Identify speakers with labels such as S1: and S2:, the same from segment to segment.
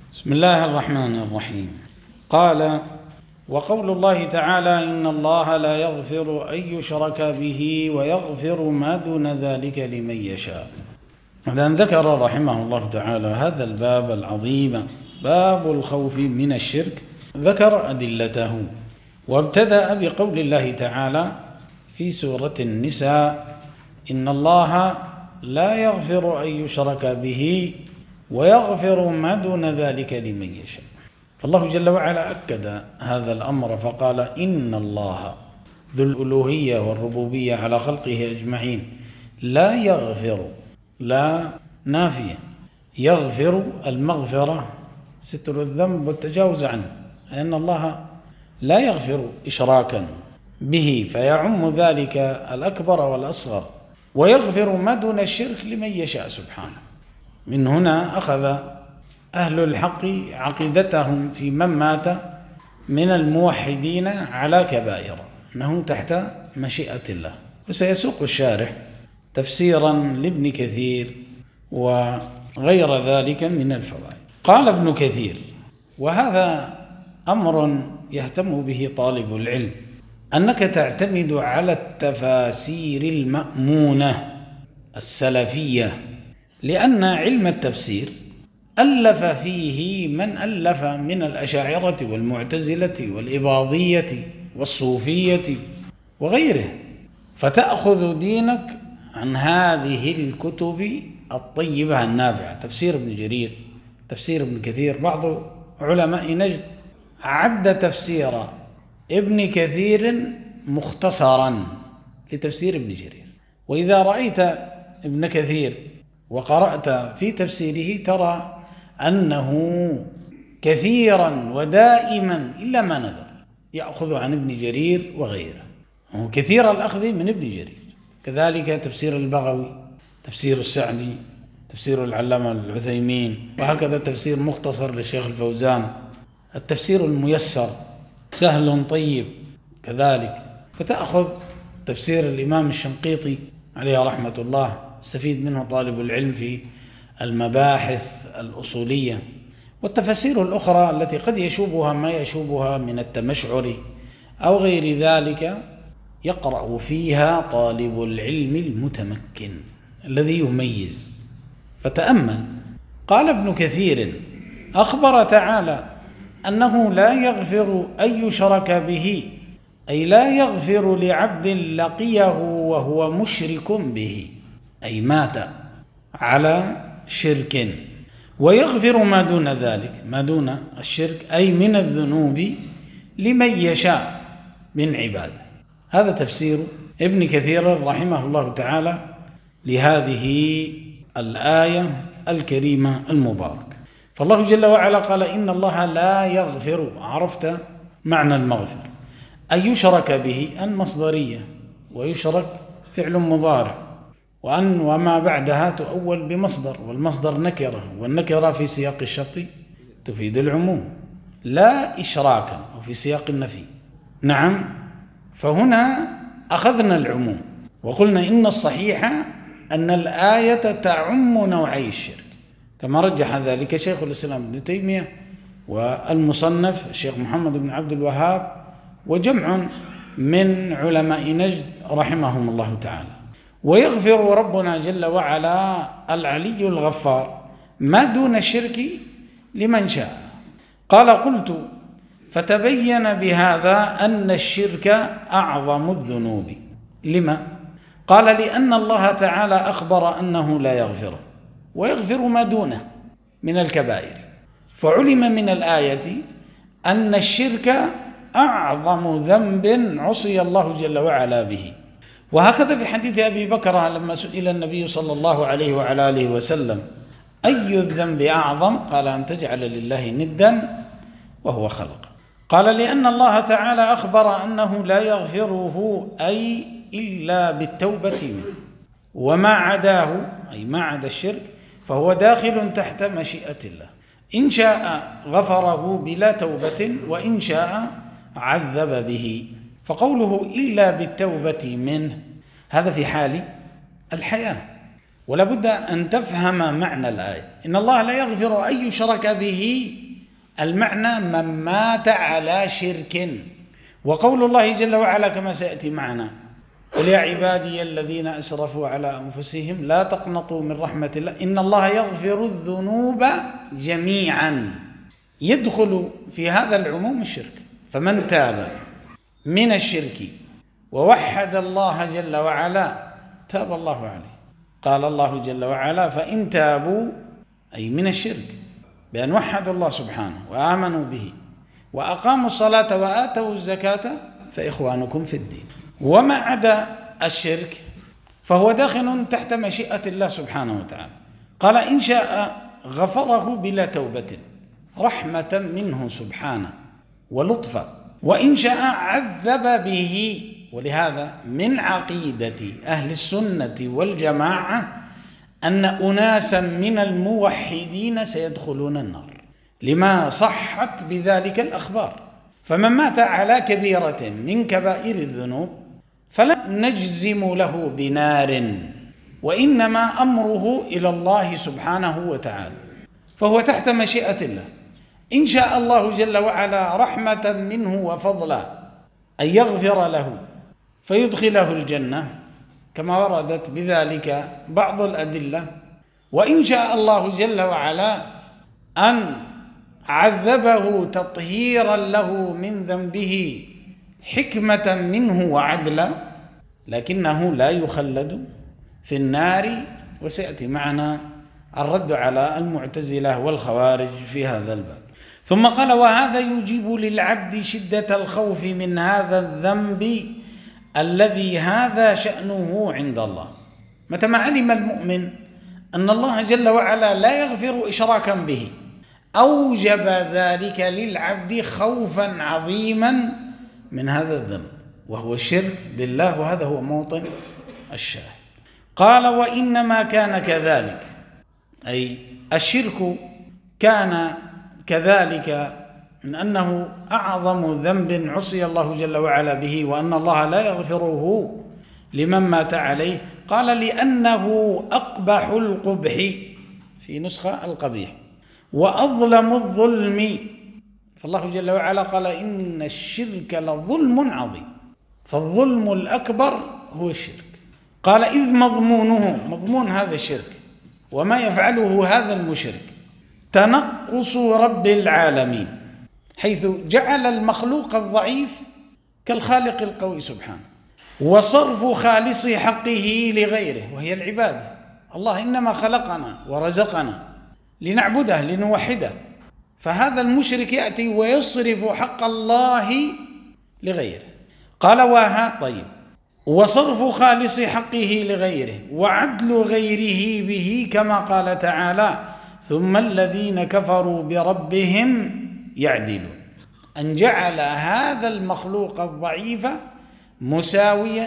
S1: بسم الله الرحمن الرحيم. قال: وقول الله تعالى: إن الله لا يغفر أن يشرك به ويغفر ما دون ذلك لمن يشاء. بعد أن ذكر رحمه الله تعالى هذا الباب العظيم، باب الخوف من الشرك، ذكر أدلته، وابتدأ بقول الله تعالى في سورة النساء: إن الله لا يغفر أن يشرك به ويغفر ما دون ذلك لمن يشاء. فالله جل وعلا أكد هذا الأمر فقال: إن الله ذو الألوهية والربوبية على خلقه أجمعين لا يغفر، لا نافية، يغفر المغفرة ستر الذنب والتجاوز عنه، لأن الله لا يغفر إشراكا به فيعم ذلك الأكبر والأصغر، ويغفر ما دون الشرك لمن يشاء سبحانه. من هنا أخذ أهل الحق عقيدتهم في من مات من الموحدين على كبائر أنه تحت مشيئة الله. وسيسوق الشارح تفسيرا لابن كثير وغير ذلك من الفوائد. قال ابن كثير: وهذا أمر يهتم به طالب العلم، أنك تعتمد على التفاسير المأمونة السلفية، لأن علم التفسير ألف فيه من ألف من الأشاعرة والمعتزلة والإباضية والصوفية وغيره، فتأخذ دينك عن هذه الكتب الطيبة النافعة. تفسير ابن جرير، تفسير ابن كثير، بعض علماء نجد عد تفسير ابن كثير مختصرا لتفسير ابن جرير. وإذا رأيت ابن كثير وقرأت في تفسيره ترى أنه كثيرا ودائما إلا ما نذر يأخذ عن ابن جرير وغيره، هو كثير الأخذ من ابن جرير. كذلك تفسير البغوي، تفسير السعدي، تفسير العلامة العثيمين، وهكذا تفسير مختصر للشيخ الفوزان، التفسير الميسر سهل طيب كذلك. فتأخذ تفسير الإمام الشنقيطي عليه رحمة الله، استفيد منه طالب العلم في المباحث الأصولية، والتفاسير الأخرى التي قد يشوبها ما يشوبها من التمشعر أو غير ذلك يقرأ فيها طالب العلم المتمكن الذي يميز. فتأمل. قال ابن كثير: أخبر تعالى أنه لا يغفر أن يشرك به، أي لا يغفر لعبد لقيه وهو مشرك به، أي مات على شرك، ويغفر ما دون ذلك، ما دون الشرك أي من الذنوب، لمن يشاء من عباده. هذا تفسير ابن كثير رحمه الله تعالى لهذه الآية الكريمة المباركة. فالله جل وعلا قال: إن الله لا يغفر، عرفت معنى المغفر، أن يشرك به، أن مصدرية، ويشرك فعل مضارع، وأن وما بعدها تؤول بمصدر، والمصدر نكرة، والنكرة في سياق الشرط تفيد العموم، لا إشراكا، وفي سياق النفي. نعم، فهنا أخذنا العموم وقلنا إن الصحيح أن الآية تعم نوعي الشرك، كما رجح ذلك شيخ الإسلام ابن تيمية والمصنف الشيخ محمد بن عبد الوهاب وجمع من علماء نجد رحمهم الله تعالى. ويغفر ربنا جل وعلا العلي الغفار ما دون الشرك لمن شاء. قال: قلت: فتبين بهذا أن الشرك أعظم الذنوب. لما؟ قال: لأن الله تعالى أخبر أنه لا يغفر، ويغفر ما دونه من الكبائر، فعلم من الآية أن الشرك أعظم ذنب عصي الله جل وعلا به. وهكذا في حديث أبي بكر لما سئل النبي صلى الله عليه وعلى آله وسلم: أي الذنب أعظم؟ قال: أن تجعل لله ندا وهو خلق. قال: لأن الله تعالى أخبر أنه لا يغفره أي إلا بالتوبة منه، وما عداه أي ما عدا الشرك فهو داخل تحت مشيئة الله، إن شاء غفره بلا توبة، وإن شاء عذب به. فقوله إلا بالتوبة منه هذا في حال الحياة، ولا بد أن تفهم معنى الآية. إن الله لا يغفر أن يشرك به، المعنى من مات على شرك. وقول الله جل وعلا كما سيأتي معنا: قل يا عبادي الذين أسرفوا على أنفسهم لا تقنطوا من رحمة الله إن الله يغفر الذنوب جميعا. يدخل في هذا العموم الشرك، فمن تاب من الشرك ووحد الله جل وعلا تاب الله عليه. قال الله جل وعلا: فإن تابوا، أي من الشرك بأن وحدوا الله سبحانه وآمنوا به وأقاموا الصلاة وآتوا الزكاة فإخوانكم في الدين. وما عدا الشرك فهو داخل تحت مشيئة الله سبحانه وتعالى. قال: إن شاء غفره بلا توبة رحمة منه سبحانه ولطفا، وإن شاء عذب به. ولهذا من عقيدة أهل السنة والجماعة أن أناسا من الموحدين سيدخلون النار، لما صحت بذلك الأخبار. فمن مات على كبيرة من كبائر الذنوب فلا نجزم له بنار، وإنما أمره إلى الله سبحانه وتعالى، فهو تحت مشيئة الله. إن شاء الله جل وعلا رحمة منه وفضلا أن يغفر له فيدخله الجنة كما وردت بذلك بعض الأدلة، وإن شاء الله جل وعلا أن عذبه تطهيرا له من ذنبه حكمة منه وعدلا، لكنه لا يخلد في النار. وسيأتي معنا الرد على المعتزلة والخوارج في هذا الباب. ثم قال: وهذا يجيب للعبد شدة الخوف من هذا الذنب الذي هذا شأنه عند الله. متى ما علم المؤمن أن الله جل وعلا لا يغفر إشراكا به أوجب ذلك للعبد خوفا عظيما من هذا الذنب، وهو الشرك بالله، وهذا هو موطن الشاهد. قال: وإنما كان كذلك، أي الشرك كان كذلك، من أنه أعظم ذنب عصي الله جل وعلا به، وأن الله لا يغفره لمن مات عليه. قال: لأنه أقبح القبح، في نسخة القبيح، وأظلم الظلم. فالله جل وعلا قال: إن الشرك لظلم عظيم، فالظلم الأكبر هو الشرك. قال: إذ مضمونه، مضمون هذا الشرك وما يفعله هذا المشرك، تنقص رب العالمين، حيث جعل المخلوق الضعيف كالخالق القوي سبحانه، وصرف خالص حقه لغيره وهي العبادة. الله إنما خلقنا ورزقنا لنعبده لنوحده، فهذا المشرك يأتي ويصرف حق الله لغيره. قال: طيب، وصرف خالص حقه لغيره وعدل غيره به، كما قال تعالى: ثم الذين كفروا بربهم يعدلون. أن جعل هذا المخلوق الضعيف مساويا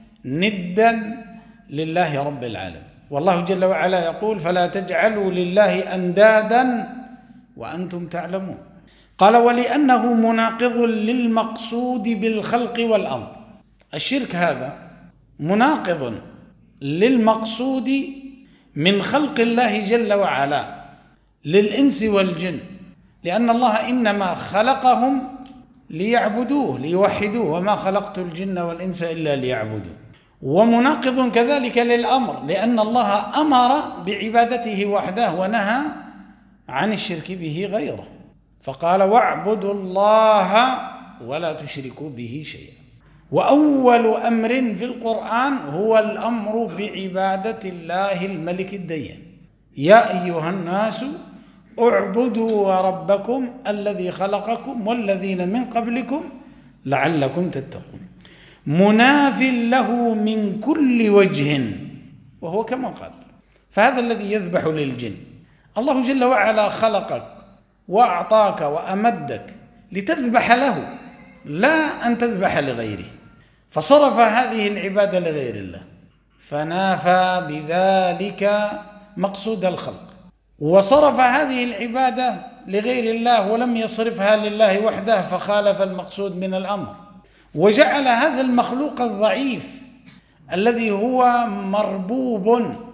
S1: ندا لله رب العالمين. والله جل وعلا يقول: فلا تجعلوا لله أندادا وأنتم تعلمون. قال: ولأنه مناقض للمقصود بالخلق والأمر. الشرك هذا مناقض للمقصود من خلق الله جل وعلا للإنس والجن، لأن الله إنما خلقهم ليعبدوه ليوحدوه، وما خلقت الجن والإنس إلا ليعبدوه. ومناقض كذلك للأمر، لأن الله أمر بعبادته وحده ونهى عن الشرك به غيره، فقال: واعبدوا الله ولا تشركوا به شيئا. وأول أمر في القرآن هو الأمر بعبادة الله الملك الديان: يا أيها الناس اعبدوا ربكم الذي خلقكم والذين من قبلكم لعلكم تتقون. مناف له من كل وجه، وهو كما قال. فهذا الذي يذبح للجن. الله جل وعلا خلقك وأعطاك وأمدك لتذبح له، لا أن تذبح لغيره، فصرف هذه العبادة لغير الله، فنافى بذلك مقصود الخلق، وصرف هذه العبادة لغير الله ولم يصرفها لله وحده، فخالف المقصود من الأمر، وجعل هذا المخلوق الضعيف الذي هو مربوب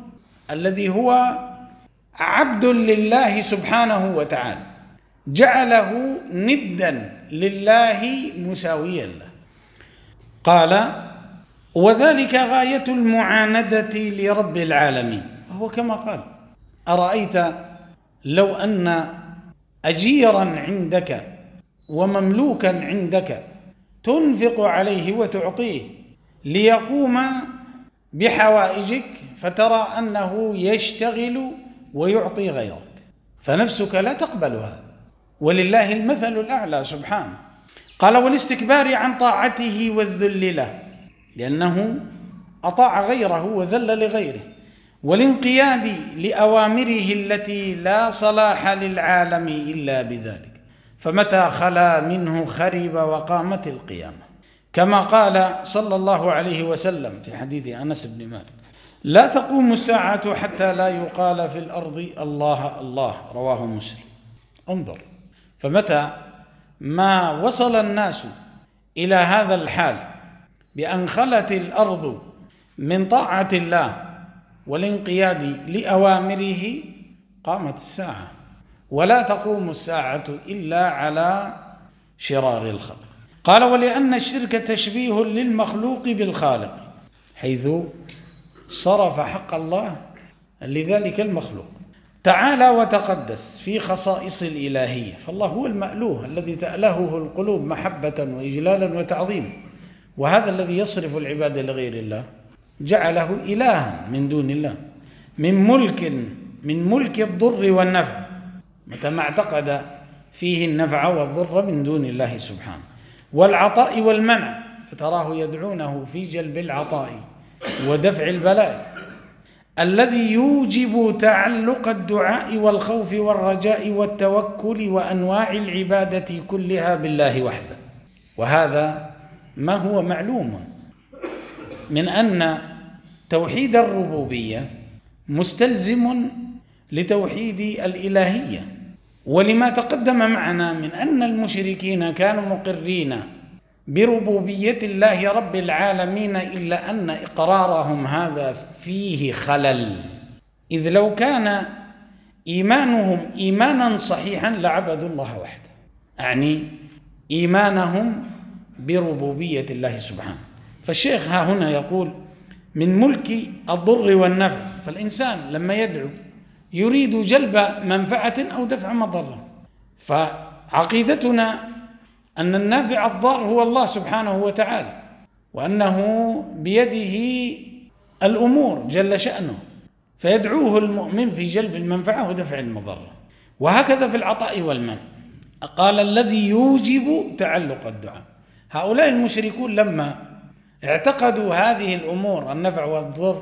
S1: الذي هو عبد لله سبحانه وتعالى، جعله ندا لله مساويا له. قال: وذلك غاية المعاندة لرب العالمين. وهو كما قال: أرأيت لو أن أجيرا عندك ومملوكا عندك تنفق عليه وتعطيه ليقوم بحوائجك، فترى أنه يشتغل ويعطي غيرك، فنفسك لا تقبل هذا، ولله المثل الأعلى سبحانه. قال: والاستكبار عن طاعته والذل له، لأنه أطاع غيره وذل لغيره، والانقياد لأوامره التي لا صلاح للعالم إلا بذلك، فمتى خلا منه خرب وقامت القيامة، كما قال صلى الله عليه وسلم في حديث أنس بن مالك: لا تقوم الساعة حتى لا يقال في الأرض الله الله، رواه مسلم. انظر، فمتى ما وصل الناس إلى هذا الحال بأن خلت الأرض من طاعة الله والانقياد لأوامره قامت الساعة، ولا تقوم الساعة إلا على شرار الخلق. قال: ولأن الشرك تشبيه للمخلوق بالخالق، حيث صرف حق الله لذلك المخلوق تعالى وتقدس في خصائص الإلهية، فالله هو المألوه الذي تألهه القلوب محبة وإجلالا وتعظيما، وهذا الذي يصرف العباد لغير الله جعله إلها من دون الله، من ملك الضر والنفع، متى ما اعتقد فيه النفع والضر من دون الله سبحانه، والعطاء والمنع، فتراه يدعونه في جلب العطاء ودفع البلاء، الذي يوجب تعلق الدعاء والخوف والرجاء والتوكل وأنواع العبادة كلها بالله وحده. وهذا ما هو معلوم من أن توحيد الربوبية مستلزم لتوحيد الإلهية، ولما تقدم معنا من أن المشركين كانوا مقرين بربوبية الله رب العالمين، إلا أن إقرارهم هذا فيه خلل، إذ لو كان إيمانهم إيمانا صحيحا لعبدوا الله وحده، أعني إيمانهم بربوبية الله سبحانه. فالشيخ ها هنا يقول: من ملك الضر والنفع، فالإنسان لما يدعو يريد جلب منفعة أو دفع مضرة، فعقيدتنا أن النافع الضار هو الله سبحانه وتعالى، وأنه بيده الأمور جل شأنه، فيدعوه المؤمن في جلب المنفعة ودفع المضرة. وهكذا في العطاء والمنع، قال: الذي يوجب تعلق الدعاء. هؤلاء المشركون لما اعتقدوا هذه الأمور، النفع والضر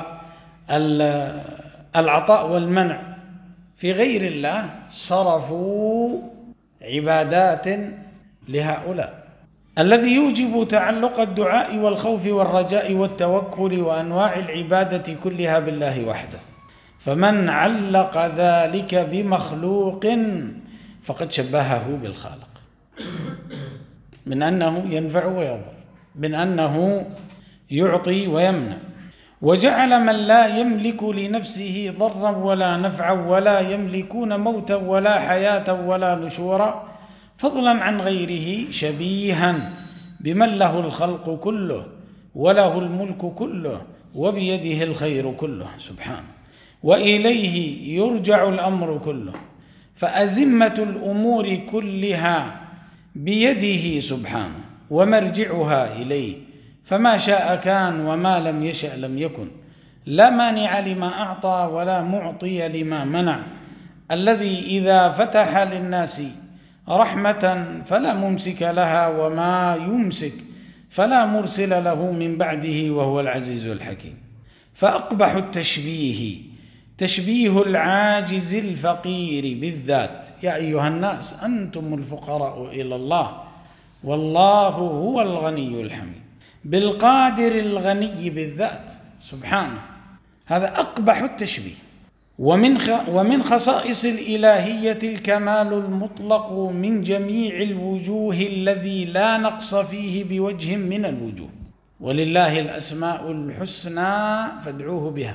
S1: والعطاء والمنع، في غير الله، صرفوا عبادات لهؤلاء. الذي يوجب تعلق الدعاء والخوف والرجاء والتوكل وأنواع العبادة كلها بالله وحده، فمن علق ذلك بمخلوق فقد شبهه بالخالق، من أنه ينفع ويضر، من أنه يعطي ويمنع، وجعل من لا يملك لنفسه ضرا ولا نفعا ولا يملكون موتا ولا حياة ولا نشورا، فضلا عن غيره، شبيها بمن له الخلق كله وله الملك كله وبيده الخير كله سبحانه، وإليه يرجع الأمر كله، فأزمة الأمور كلها بيده سبحانه ومرجعها إليه، فما شاء كان وما لم يشأ لم يكن، لا مانع لما أعطى ولا معطي لما منع، الذي إذا فتح للناس رحمة فلا ممسك لها، وما يمسك فلا مرسل له من بعده، وهو العزيز الحكيم. فأقبح التشبيه تشبيه العاجز الفقير بالذات: يا أيها الناس أنتم الفقراء إلى الله والله هو الغني الحميد، بالقادر الغني بالذات سبحانه. هذا أقبح التشبيه. ومن خصائص الإلهية الكمال المطلق من جميع الوجوه الذي لا نقص فيه بوجه من الوجوه، ولله الأسماء الحسنى فادعوه بها،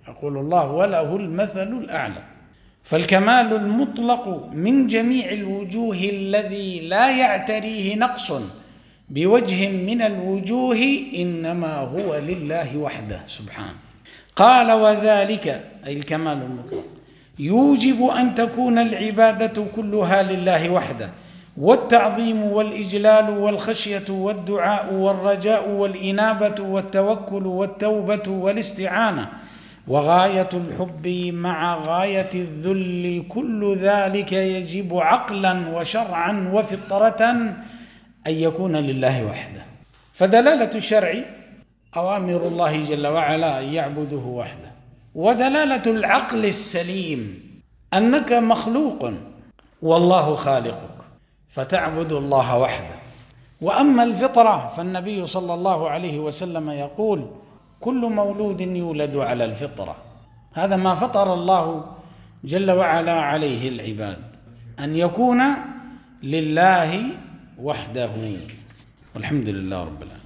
S1: يقول الله وله المثل الأعلى. فالكمال المطلق من جميع الوجوه الذي لا يعتريه نقص بوجه من الوجوه إنما هو لله وحده سبحانه. قال وذلك أي الكمال المطلق يوجب أن تكون العبادة كلها لله وحده، والتعظيم والإجلال والخشية والدعاء والرجاء والإنابة والتوكل والتوبة والاستعانة وغاية الحب مع غاية الذل، كل ذلك يجب عقلا وشرعا وفطرة أن يكون لله وحده. فدلالة الشرع أوامر الله جل وعلا أن يعبده وحده، ودلالة العقل السليم أنك مخلوق والله خالقك فتعبد الله وحده. وأما الفطرة فالنبي صلى الله عليه وسلم يقول كل مولود يولد على الفطرة، هذا ما فطر الله جل وعلا عليه العباد، أن يكون لله وحده. والحمد لله رب العالمين.